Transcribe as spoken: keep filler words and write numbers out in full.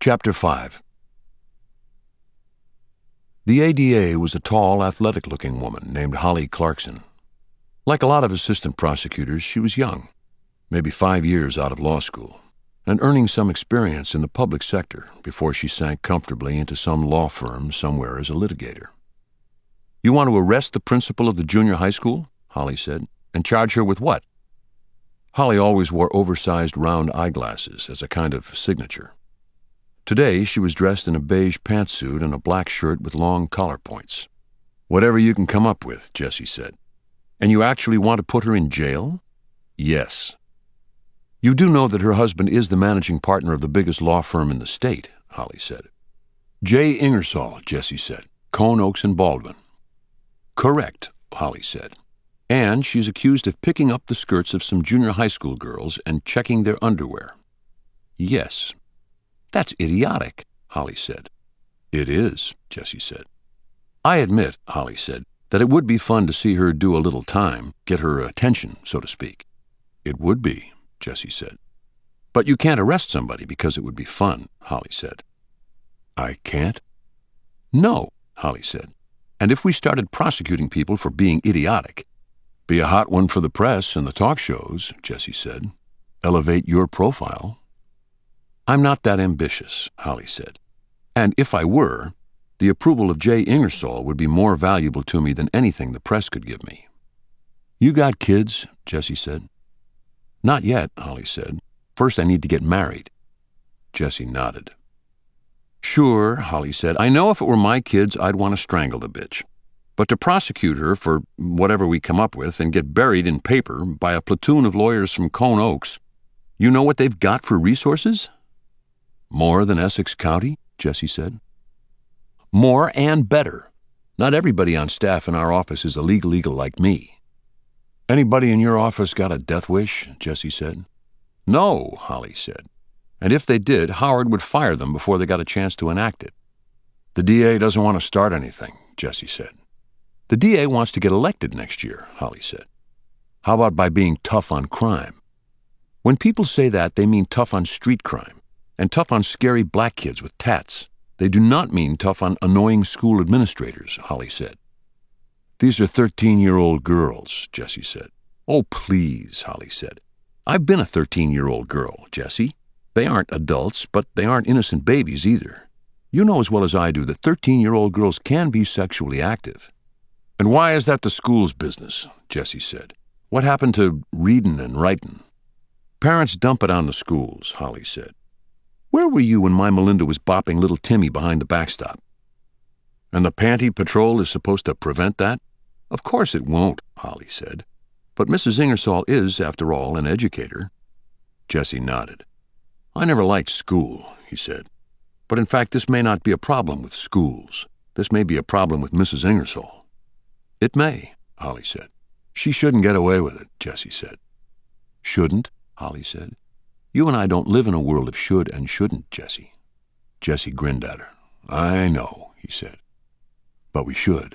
Chapter five. The A D A was a tall, athletic-looking woman named Holly Clarkson. Like a lot of assistant prosecutors, she was young, maybe five years out of law school, and earning some experience in the public sector before she sank comfortably into some law firm somewhere as a litigator. "You want to arrest the principal of the junior high school?" Holly said. "And charge her with what?" Holly always wore oversized round eyeglasses as a kind of signature. Today, she was dressed in a beige pantsuit and a black shirt with long collar points. "Whatever you can come up with," Jesse said. "And you actually want to put her in jail?" "Yes." "You do know that her husband is the managing partner of the biggest law firm in the state," Holly said. "Jay Ingersoll," Jesse said. "Cone, Oaks, and Baldwin." "Correct," Holly said. "And she's accused of picking up the skirts of some junior high school girls and checking their underwear." "Yes." "That's idiotic," Holly said. "It is," Jesse said. "I admit," Holly said, "that it would be fun to see her do a little time, get her attention, so to speak." "It would be," Jesse said. "But you can't arrest somebody because it would be fun," Holly said. "I can't?" "No," Holly said. "And if we started prosecuting people for being idiotic—" "Be a hot one for the press and the talk shows," Jesse said. "Elevate your profile." "I'm not that ambitious," Holly said. "And if I were, the approval of Jay Ingersoll would be more valuable to me than anything the press could give me." "You got kids?" Jesse said. "Not yet," Holly said. "First I need to get married." Jesse nodded. "Sure," Holly said. "I know if it were my kids, I'd want to strangle the bitch. But to prosecute her for whatever we come up with and get buried in paper by a platoon of lawyers from Cone Oaks, you know what they've got for resources?" "More than Essex County?" Jesse said. "More and better. Not everybody on staff in our office is a legal eagle like me." "Anybody in your office got a death wish?" Jesse said. "No," Holly said. "And if they did, Howard would fire them before they got a chance to enact it." "The D A doesn't want to start anything," Jesse said. "The D A wants to get elected next year," Holly said. "How about by being tough on crime?" "When people say that, they mean tough on street crime and tough on scary black kids with tats. They do not mean tough on annoying school administrators," Holly said. "These are thirteen-year-old girls," Jesse said. "Oh, please," Holly said. "I've been a thirteen-year-old girl, Jesse. They aren't adults, but they aren't innocent babies either. You know as well as I do that thirteen-year-old girls can be sexually active." "And why is that the school's business?" Jesse said. "What happened to readin' and writin'?" "Parents dump it on the schools," Holly said. "Where were you when my Melinda was bopping little Timmy behind the backstop?" "And the Panty Patrol is supposed to prevent that?" "Of course it won't," Holly said. "But Missus Ingersoll is, after all, an educator." Jesse nodded. "I never liked school," he said. "But in fact, this may not be a problem with schools. This may be a problem with Missus Ingersoll." "It may," Holly said. "She shouldn't get away with it," Jesse said. "Shouldn't?" Holly said. "You and I don't live in a world of should and shouldn't, Jesse." Jesse grinned at her. "I know," he said. "But we should."